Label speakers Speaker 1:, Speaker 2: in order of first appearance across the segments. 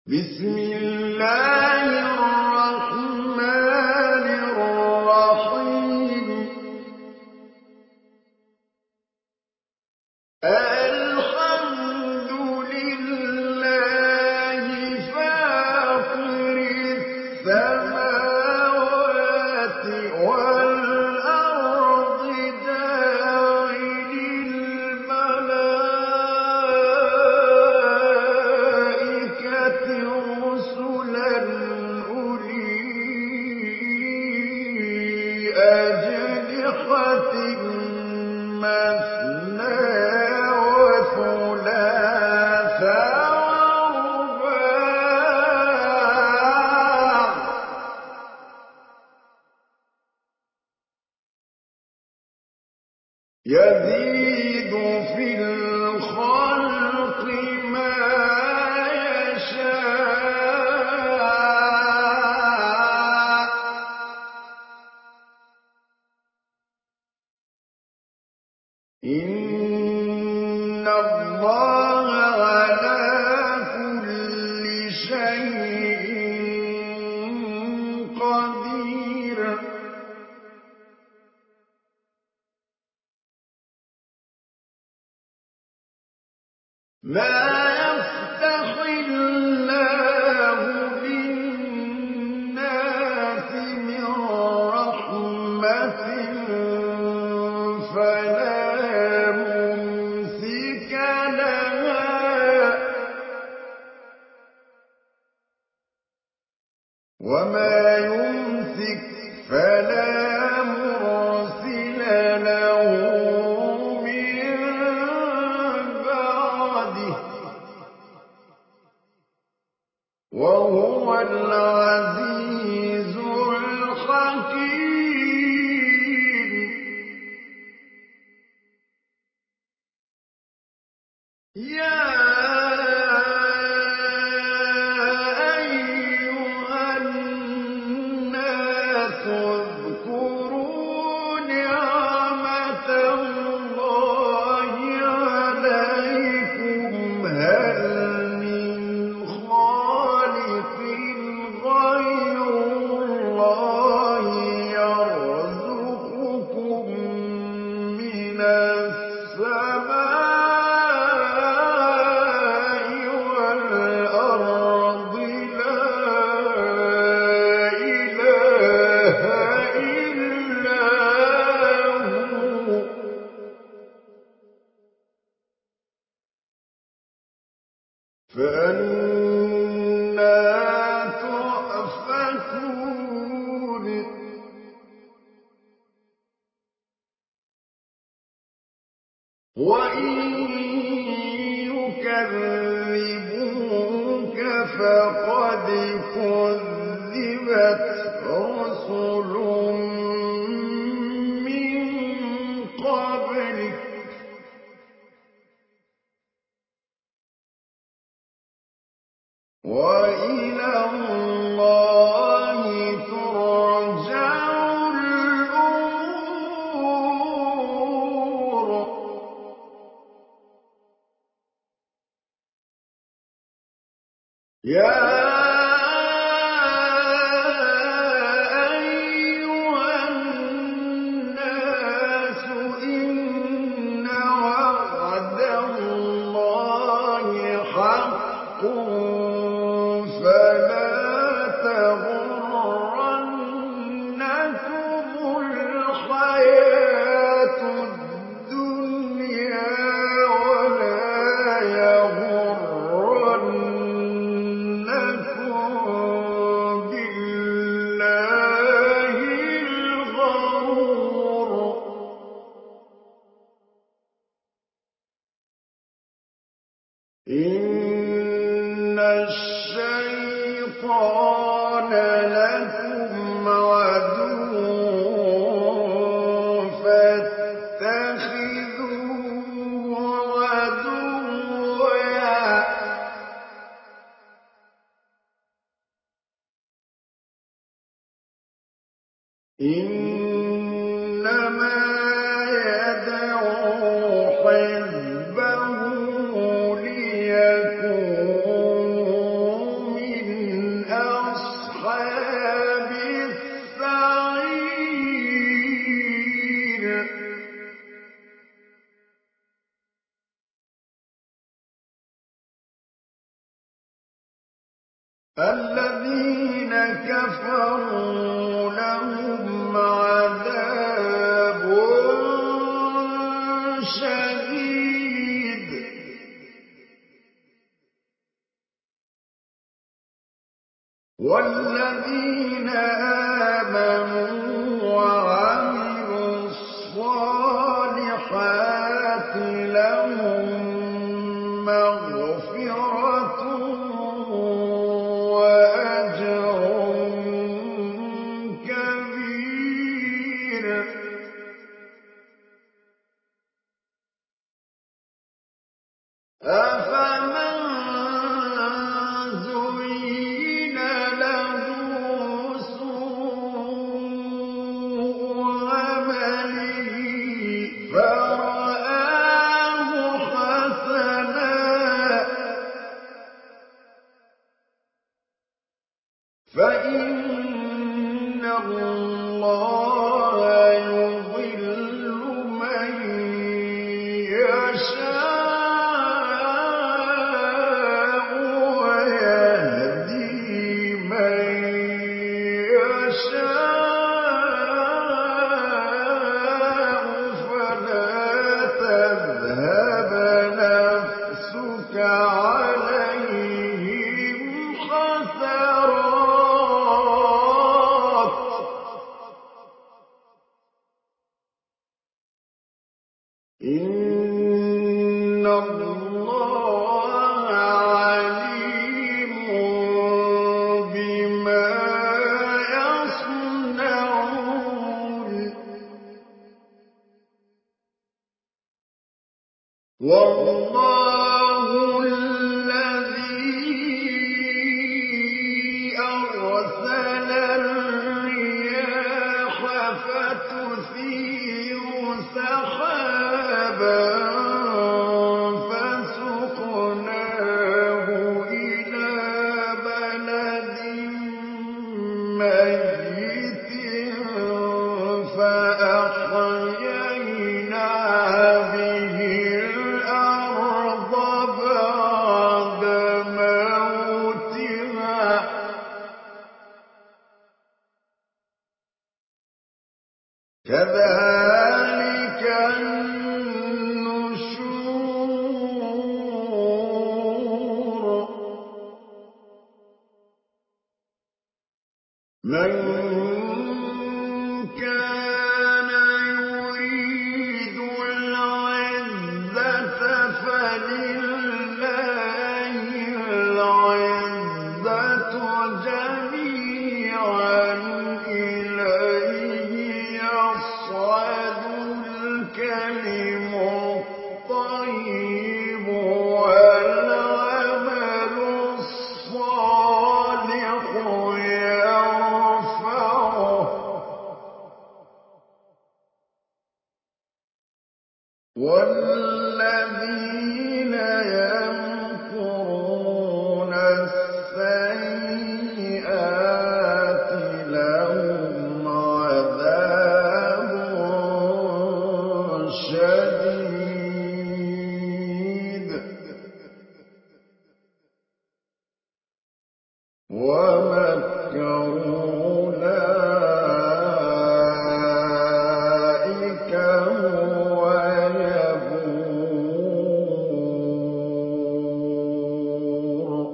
Speaker 1: بسم الله الرحمن الرحيم الحمد لله فاطر السماوات والأرض جاعل الملائكة رسلا أولي أجنحة مثنى وثلاث ورباع يزيد في الخلق ما يشاء إن الله على كل شيء قدير ما يفتح الله للناس من رحمة فلا ممسك لها وما يمسك فلا مرسل له من بعده وهو العزيز الحكيم يا أيها الناس اذكروا نعمة الله عليكم هل من خالق غير الله يرزقكم من السماء والأرض لا إله إلا هو فأنى تؤفكون وإن يكذبوك فقد كذبت رسل من قبلك وإلى الله ترجع الأمور يا أيها الناس إن وعد الله حق فلا تغرنكم الحياة الدنيا ولا يغرنكم بالله الغرور إن الشيطان لكم عدو فاتخذوه عدوا إنما يدعو حزبه ليكونوا الذين كفروا لهم عذاب شديد والذين آمنوا وعملوا الصالحات لهم مغفرة وأجر كبير أفمن زين له سوء عمله فرآه حسنا فإن الله يضل من يشاء ويهدي من يشاء فلا تذهب نفسك عليهم حسرات إن الله عليم بما يصنعون والله الذي أرسل الرياح فتثير سحابا فسقناه إلى بلد ميت فأحيينا به الأرض بعد موتها كذلك النشور من كان يريد العزة فلله العزة جميعا إليه يصعد الكلم الطيب والعمل الصالح يرفعه والذين يمكرون السيئات لهم عذاب شديد ومكروا أولئك هو يبور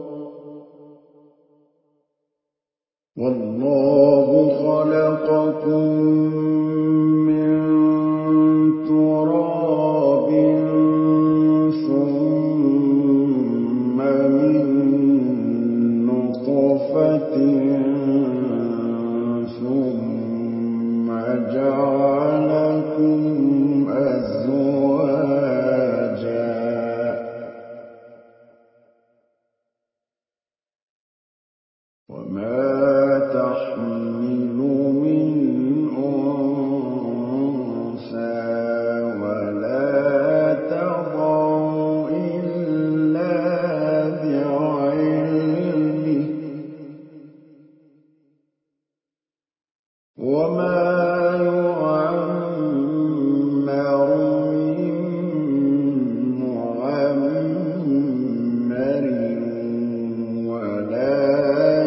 Speaker 1: والله خلقكم من تراب ثم من نطفة ثم جعلكم أزواجا وما تحمل من أنثى ولا تضع إلا بعلمه وما يعمر من معمر ولا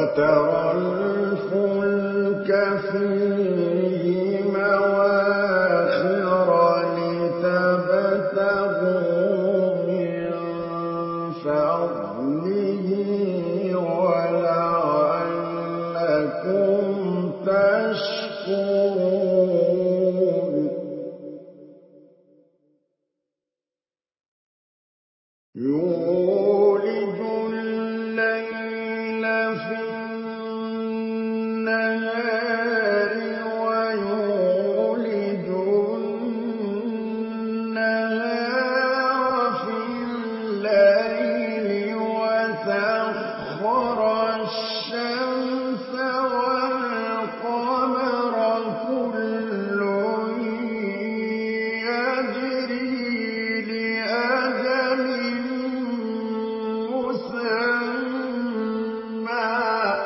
Speaker 1: وترى الفلك فيه مواخر لتبتغوا من فضله ولعلكم تشكرون يولج الليل في النهار ويولج النهار في الليل وسخر الشمس والقمر كل يجري لأجل مسمى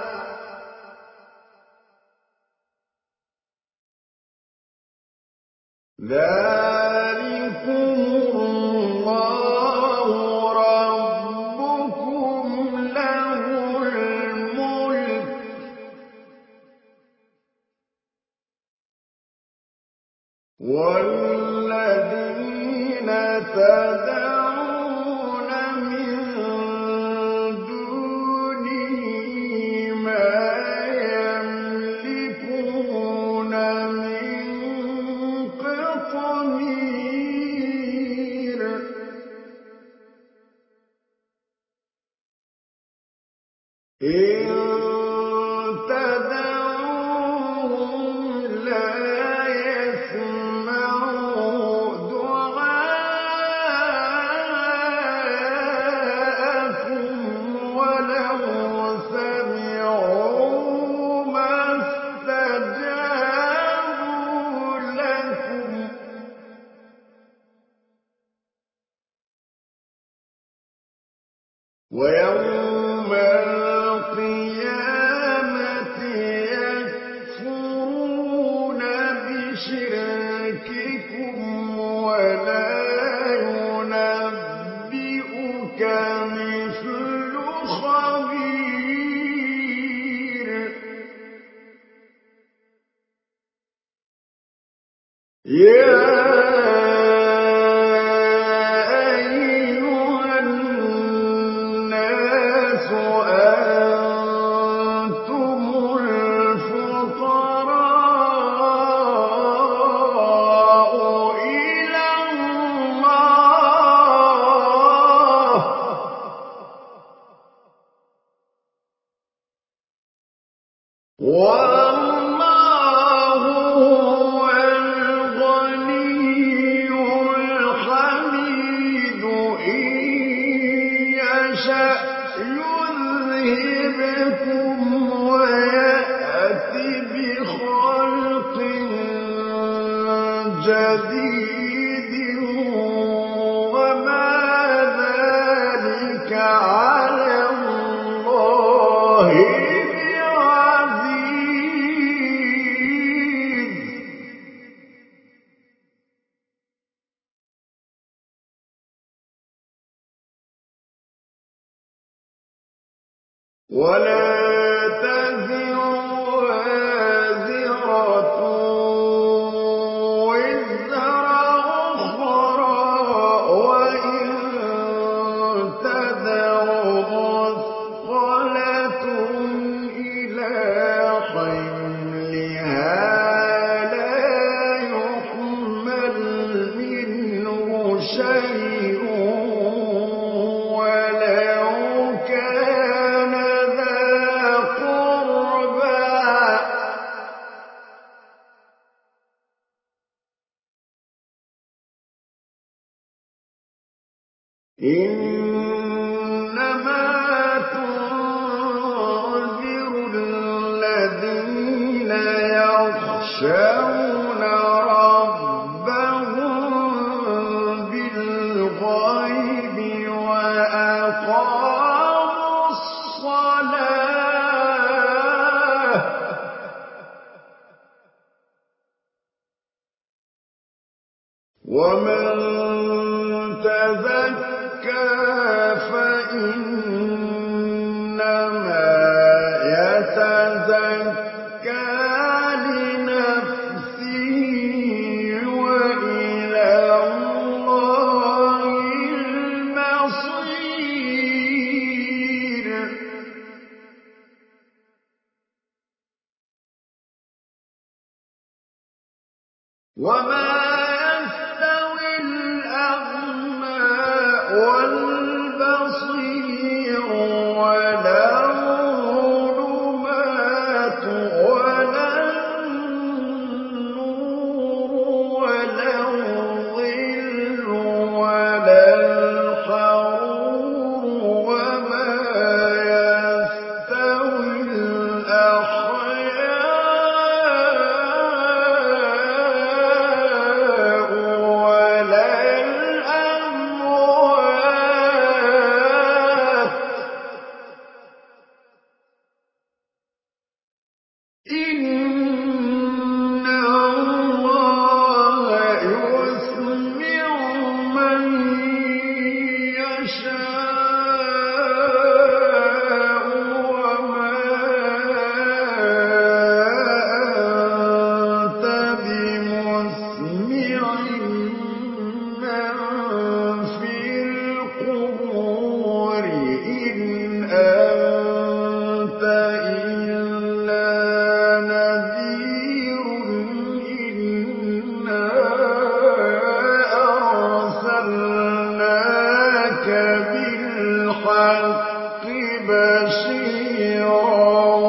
Speaker 1: ذلكم الله ربكم له الملك والذين تدعون من دونه ما يملكون من قطمير إن تدعوهم لا يسمعوا دعاءكم ولو سمعوا ما استجابوا لكم ويوم القيامة يكفرون بشرككم ولا ينبئك مثل خبير يا أيها الناس أنتم الفقراء إلى الله والله هو الغني الحميد إن يشأ يذهبكم ويأت بخلق جديد وما ذلك على الله بعزيز ولا تزر وازرة وزر أخرى وإن تدع مثقلة إلى حملها لا يحمل منه شيء ولو كان ذا قربى إنما تنذر الذين يخشون ربهم بالغيب وأقاموا الصلاة ومن تزكى فإنما وما يستوي الأعمى والبصير ولا الظلمات ولا النور ولا الظل ولا الحرور وما يستوي الأحياء ولا الأموات إن الله يسمع من يشاء وما أنت بمسمع من في القبور إن أنت إلا نذير إنا أرسلناك بالحق بشيرا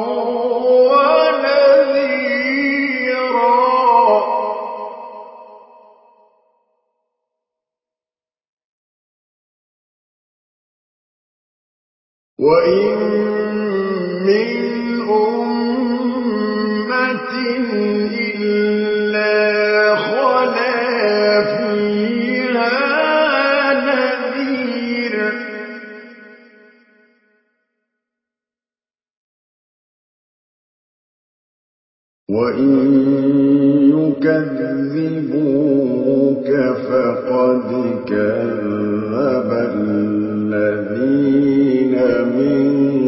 Speaker 1: ونذيرا وإن من أمة إلا خلا فيها نذير وإن يكذبوك فقد كذب الذين من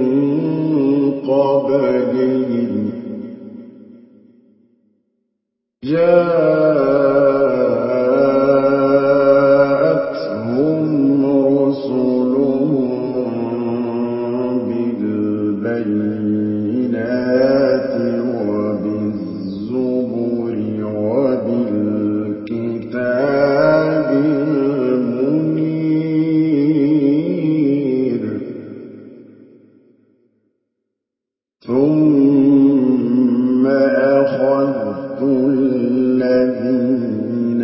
Speaker 1: قبلهم جاءتهم رسلهم بالبينات وبالزبر وبالكتاب المنير ثم أخذت الذين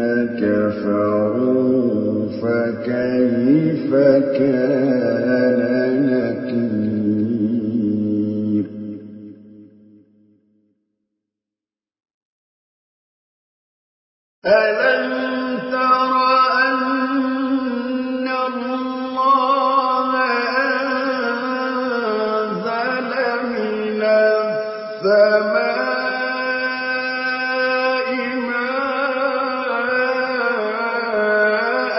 Speaker 1: كفروا فكيف كان نكير ألم تر أن الله أنزل من السماء ماء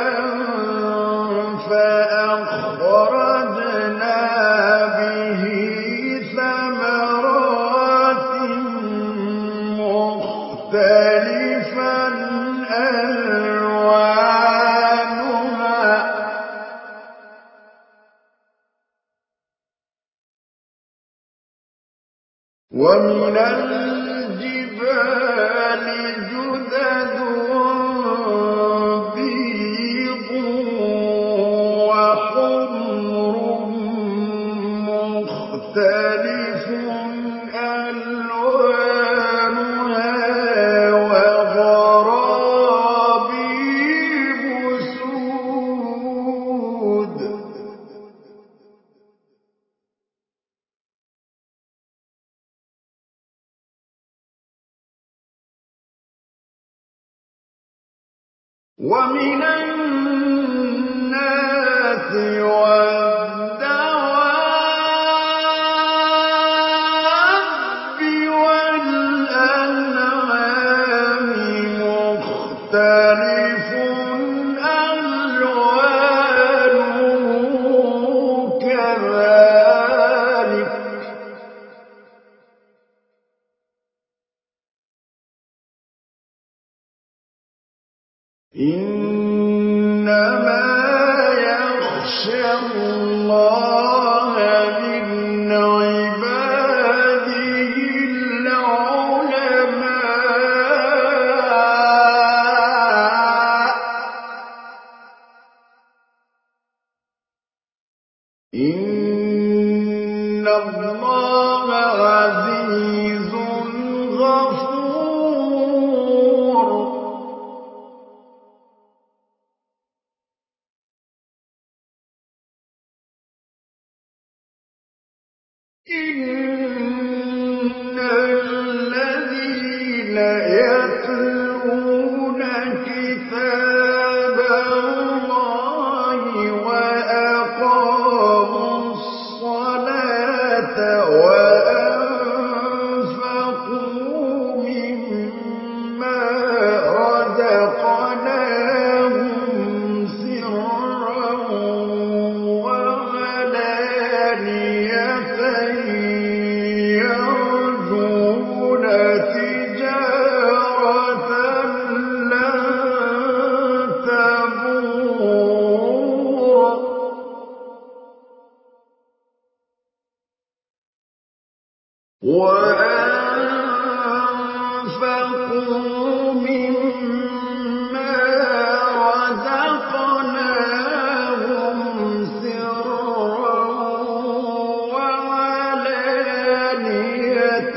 Speaker 1: فأخرجنا به ثمرات مختلفا ألوانها ومن الجبال جدد بيض وحمر مختلف ألوانها وغرابيب سود ومن الناس والدواب والأنعام مختلف ألوانه كذلك إنما يخشى الله من عباده العلماء يتلون كتاب الله وأقاموا الصلاة وأنفقوا مما رزقناهم سرا وعلانية يرجون تجارة لن تبور وأنفقوا مما رزقناهم سرا وعلانية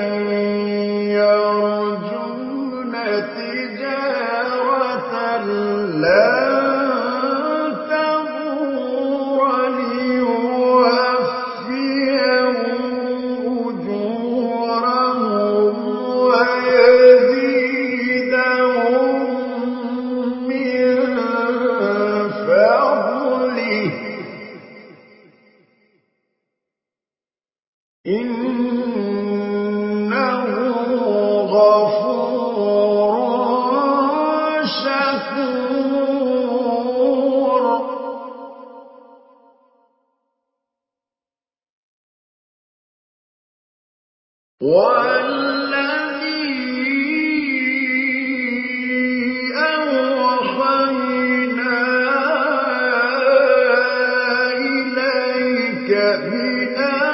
Speaker 1: يرجون تجارة لن تبور ليوفيهم أجورهم ويزيدهم من فضله إنه غفور شكور والذي أوحينا إليك من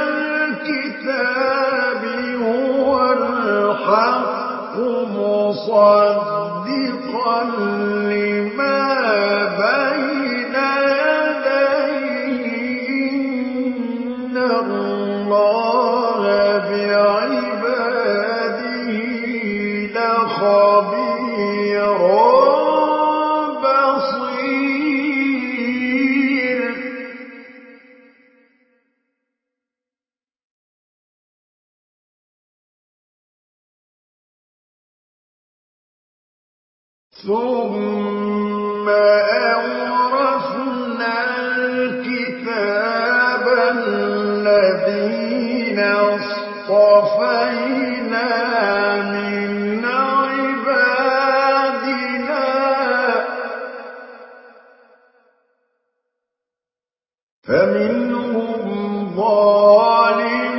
Speaker 1: الكتاب هو الحق مصدقا لما بين يديه إن الله بعباده لخبير بصير ثم أورثنا الكتاب الذين اصطفينا من عبادنا فمنهم ظالم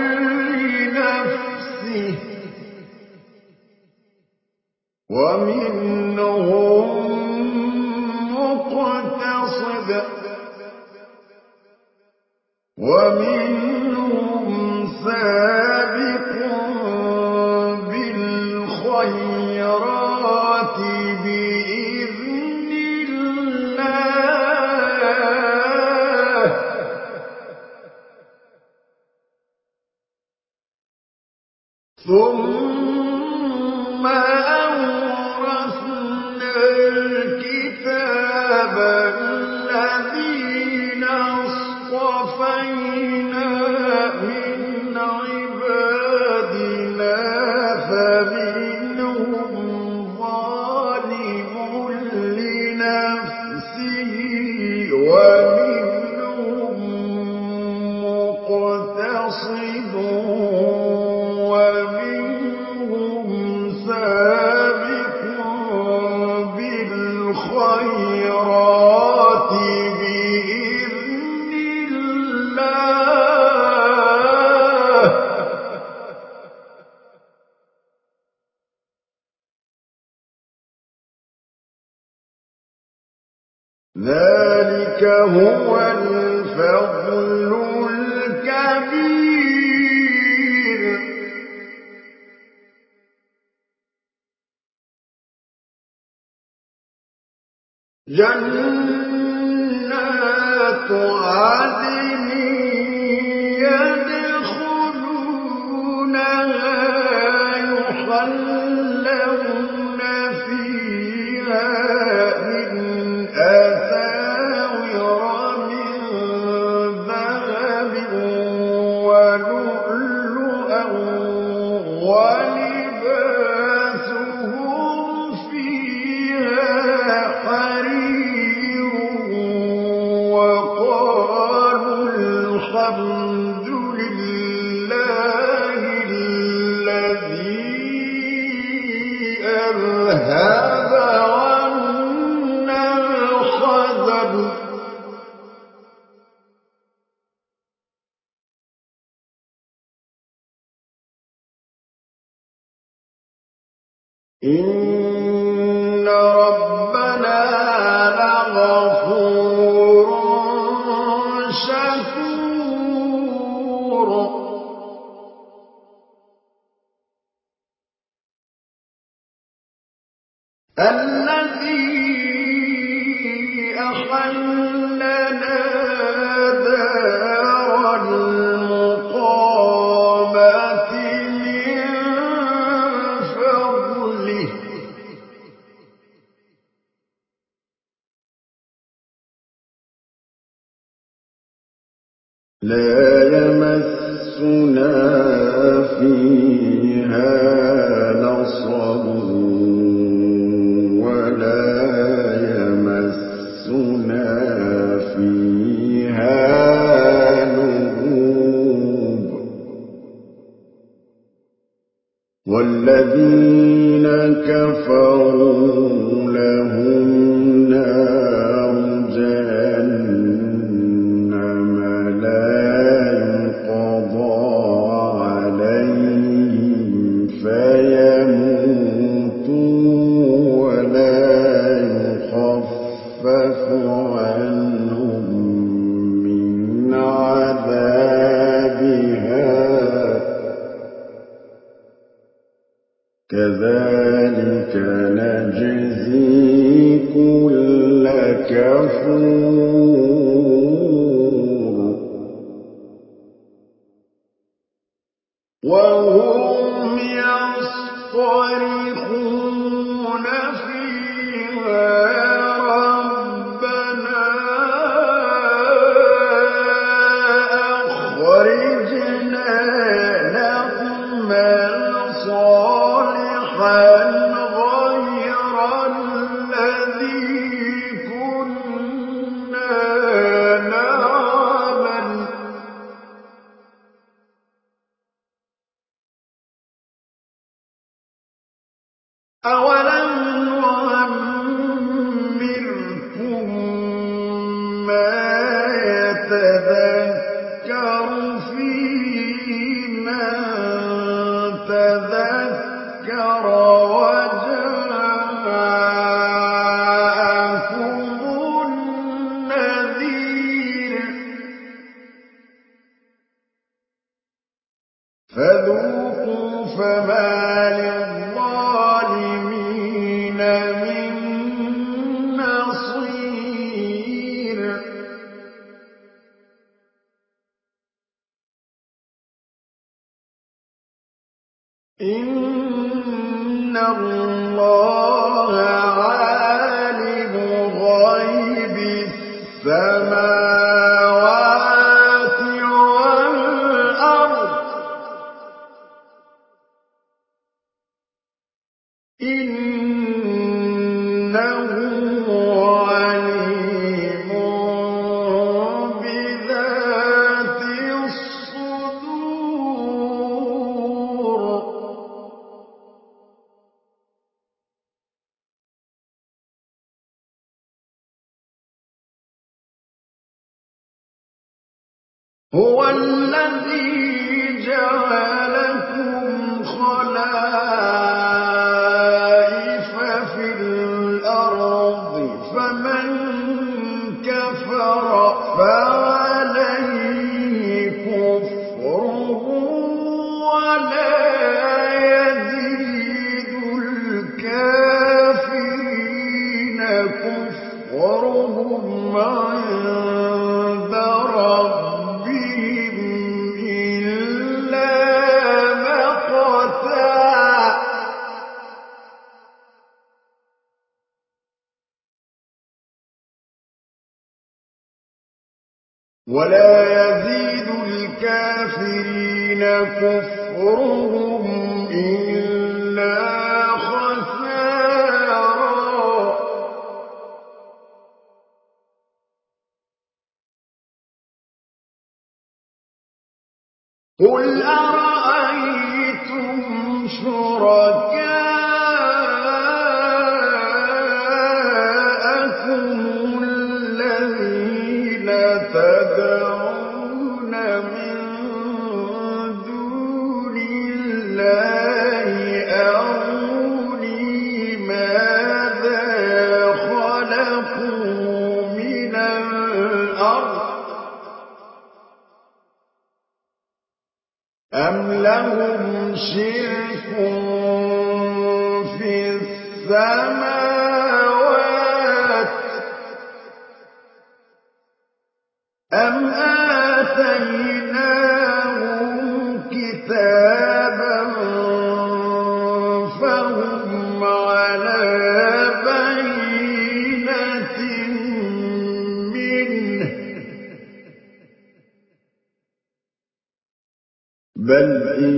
Speaker 1: لنفسه ومنهم مقتصد ومنهم سابق بالخيرات بإذن الله ثم أورثنا الكتاب الذين اصطفينا من عبادنا فمنهم ظالم لنفسه ومنهم مقتصد ومنهم سابق بالخيرات بإذن الله ذلك هو الفضل الكبير جنات عدن يدخلونها يحلون فيها من أساور من ذهب ولؤلؤا ولباسهم يذهب عنا الحزن إن ربنا لغفور شكور الذي أحلنا دار المقامة من فضله لا يمسنا فيها نصب ولا يمسنا فيها لغوب والذين كفروا لهم نار جهنم لا يقضى عليهم فيموتوا ولا يخفف عنهم من عذابها كذلك نجزي كل كفور وهم يصطرخون فيها ربنا أخرجنا نعمل صالحا غير الذي كنا نعمل أولم نعمركم ما يتذكر فيه من تذكر وجاءكم النذير فذوقوا فما للظالمين من نصير إن الله عالم غيب السماوات والأرض إنه عليم بذات الصدور هو الذي جعلكم خلائف في الأرض فمن كفر فعليه كفره ولا يزيد الكافرين كفرهم عند ربهم إلا مقتا ولا يزيد الكافرين كفرهم إلا خسارا قل أرأيتم شركاءكم شرك في السماوات أم آتيناهم كتابا فهم على بينة منه بل إن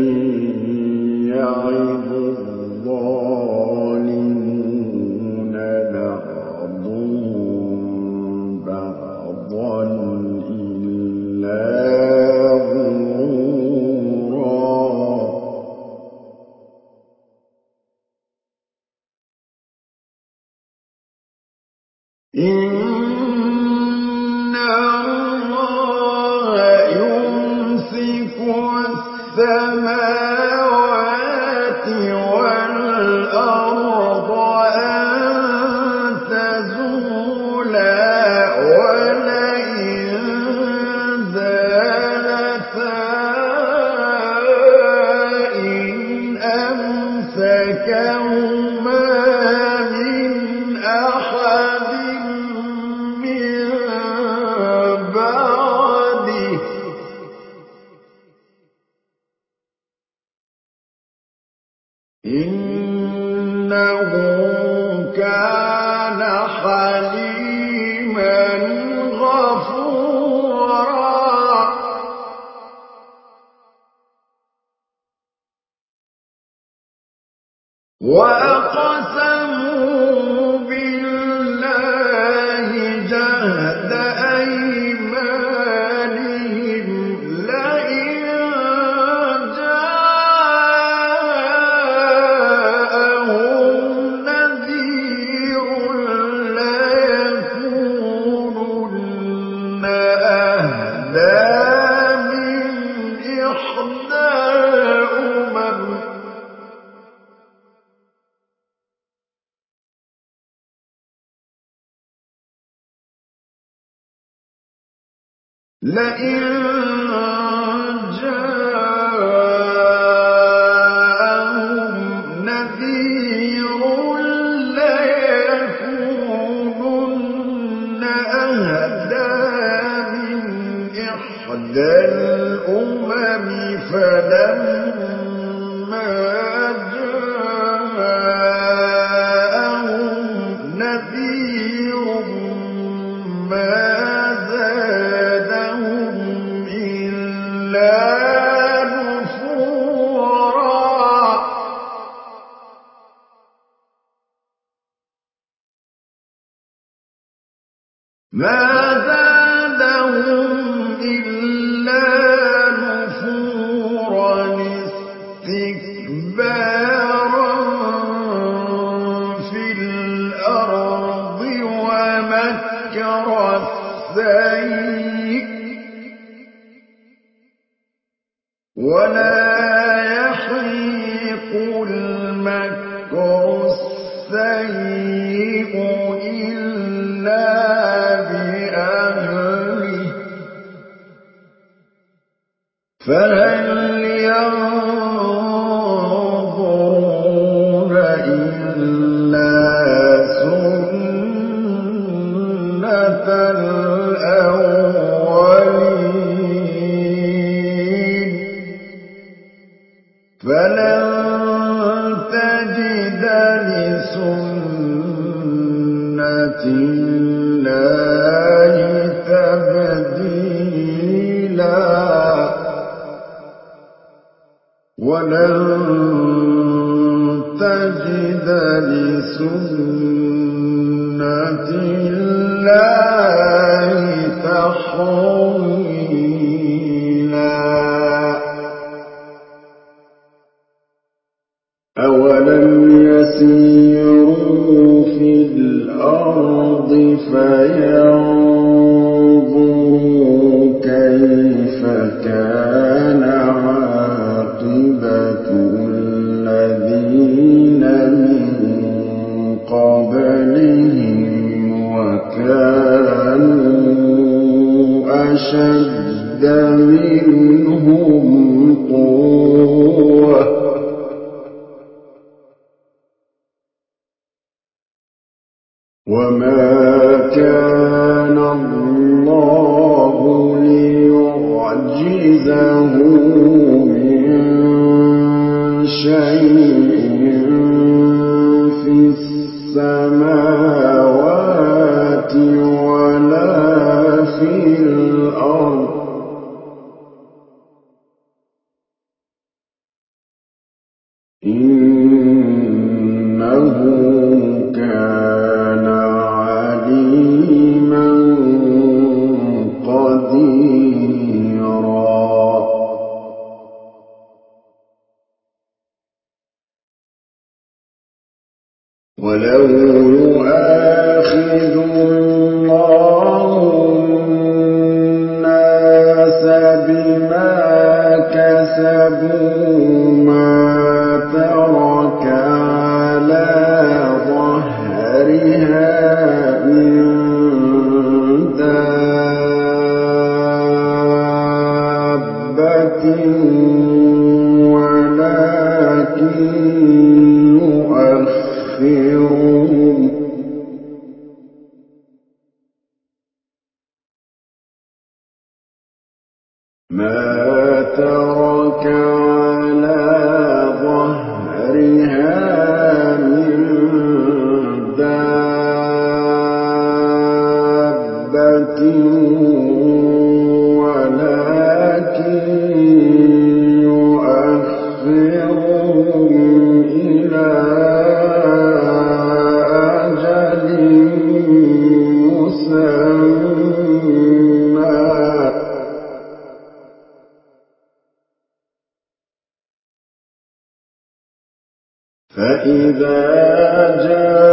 Speaker 1: يعظ الظالمون بعضهم بعضا إلا غرورا إن الله يمسك السماوات والأرض أن تزولا ولئن زالتا إن أمسكهما من أحد من بعده إنه كان حليما غفورا وأقسموا بالله جهد أيمانهم لئن جاءهم نذير ليكونن أهدى من إحدى الأمم لئن جاءهم نذير ليكونن أهدى من إحدى الأمم فلما جاءهم نذير ما زادهم إلا نفورا ما زادهم إلا نفورا استكبارا في الأرض ومكر السيء ولا يحيق المكر السيء إلا بأهله فهل ينظرون إلا سنة الأولين فلن تجد لسنة الله تبديلا ولن تجد لسنة الله تحويلا أولم يسيروا في الأرض فينظروا كيف كان عاقبة الذين من قبلهم وكانوا أشد منهم قوة وما كان الله ليعجزه من شيء في السماوات ولا في الأرض إنه كان عليما قديرا ولو يؤاخذ الله الناس بما كسبوا ما ترك على ظهرها من دابة ولكن يؤخرهم ما ترك على ظهرها من دابة ولكن يؤخرهم إلى أجل مسمى فإذا جاء